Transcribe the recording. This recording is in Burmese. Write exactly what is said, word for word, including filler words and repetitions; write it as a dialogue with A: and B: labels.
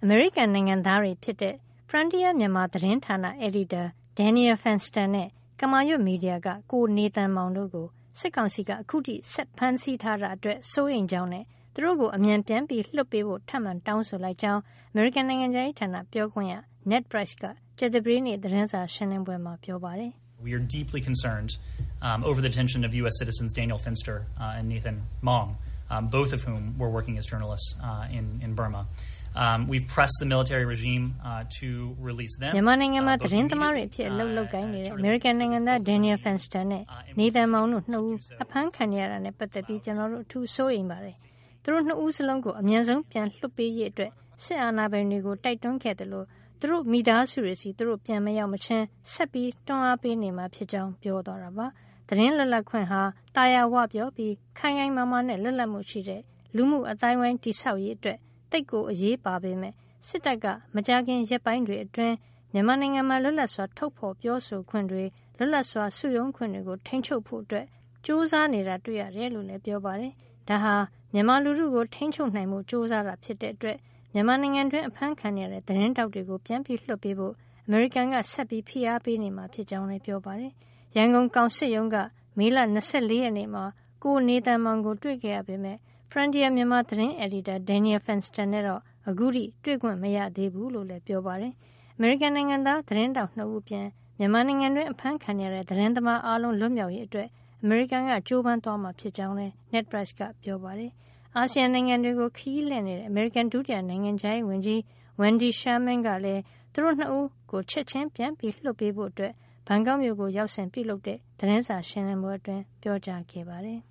A: အမေရိကန်နိုင်ငံသားတွေဖြစ်တဲ့ Frontier မြန်မာသတင်းဌာနအယ်ဒီတာ Daniel Fenster နဲ့ ကမာရွတ်မီဒီယာကကိုနေသန်မောင်တို့ကိုစစ်ကောင်စီကအခုထိဆက်ဖမ်းဆီးထားတာအတွက်စိုးရိမ်ကြောင်းနဲ့သူတို့ကိုအမြန်ပြန်ပြီးလွှတ်ပေးဖို့ထပ်မံတောင်းဆိုလိုက်ကြောင်းအမေရိကန်နိုင်ငံသားဌာနပြောခွင့်ရ Ned Price ကကြာသပတေးနေ့သတင်းစာရှင်းလင်းပွဲမှာပြောပါတယ်။
B: We are deeply concerned um, over the detention of U S citizens Daniel Fenster uh, and Nathan Mong, um, both of whom were working as journalists uh, in, in Burma. Um, we've pressed the military regime uh, to release them.
A: မြန်မာနိုင်ငံမှာသတင်းသမားတွေအဖြစ်အလုပ်လုပ်ကိုင်းနေတဲ့အမေရိကန်နိုင်ငံသား Daniel Fenster နဲ့ Nathan Mong တို့နှစ်ဦးအဖမ်းခံရတာနဲ့ပတ်သက်ပြီးကျွန်တော်တို့အထူးစိုးရိမ်ပါတယ်။သူတို့နှစ်ဦးစလုံးကိုအမြန်ဆုံးပြန်လွှတ်ပေးရေးအတွက်စစ်အာဏာပိုင်တွေကိုတိုက်တွန်းခဲ့တယ်လို့သူတို့မိသားစုတွေစီသူတို့ပြန်မရောက်မချင်းဆက်ပြီးတွန်းအားပေးနေမှာဖြစ်ကြောင်းပြောသွားတာပါ။သတင်းလွတ်လပ်ခွင့်ဟာတာယာဝပြောပြီးခိုင်ခိုင်မာမာနဲ့လွတ်လပ်မှုရှိတဲ့လူမှုအတိုင်းဝိုင်းတိဆောက်ရေးအတွက်တိတ်ကိုအရေးပါပေမဲ့စစ်တပ်ကမကြခင်ရက်ပိုင်းတွေအတွင်းမြန်မာနိုင်ငံမှာလွတ်လပ်စွာထုတ်ဖော်ပြောဆိုခွင့်တွေလွတ်လပ်စွာစုရုံးခွင့်တွေကိုထိန်းချုပ်ဖို့အတွက်စူးစမ်းနေတာတွေ့ရတယ်လို့လည်းပြောပါတယ်။ဒါဟာမြန်မာလူထုကိုထိန်းချုပ်နိုင်မှုစူးစမ်းတာဖြစ်တဲ့အတွက်မြန်မာနိုင်ငံတွင်းအဖမ်းခံရတဲ့သတင်းတောက်တွေကိုပြန်ပြီးလွှတ်ပေးဖို့အမေရိကန်ကဆက်ပြီးဖိအားပေးနေမှာဖြစ်ကြောင်းလည်းပြောပါတယ်။ရန်ကုန်ကောင်စစ်ရုံးကမေလ၂၄ရက်နေ့မှာကိုနေသန်မောင်ကိုတွေ့ခဲ့ရပေမဲ့ Frontier မြန်မာသတင်းအယ်ဒီတာ Daniel Fenster နဲ့တော့အခုထိတွေ့ခွင့်မရသေးဘူးလို့လည်းပြောပါတယ်။ အမေရိကန်နိုင်ငံသားသတင်းတောက်နှစ်ဦးပြန်မြန်မာနိုင်ငံတွင်းအဖမ်းခံရတဲ့သတင်းသမားအားလုံးလွတ်မြောက်ရေးအတွက်အမေရိကန်ကကြိုးပမ်းသွားမှာဖြစ်ကြောင်းလည်း Ned Price ကပြောပါတယ်။အာဆီယံနိုင်ငံတွေကိုခရီးလှည့်နေတဲ့အမေရိကန်ဒုတိယနိုင်ငံခြားရေးဝန်ကြီး Wendy Sherman ကလည်းသူတို့နှစ်ဦးကိုချက်ချင်းပြန်ပြီးလွှတ်ပေးဖို့အတွက်ဘန်ကောက်မြို့ကိုရောက်စဉ်ပြုလုပ်တဲ့သတင်းစာရှင်းလင်းပွဲအတွင်းပြောကြားခဲ့ပါတယ်။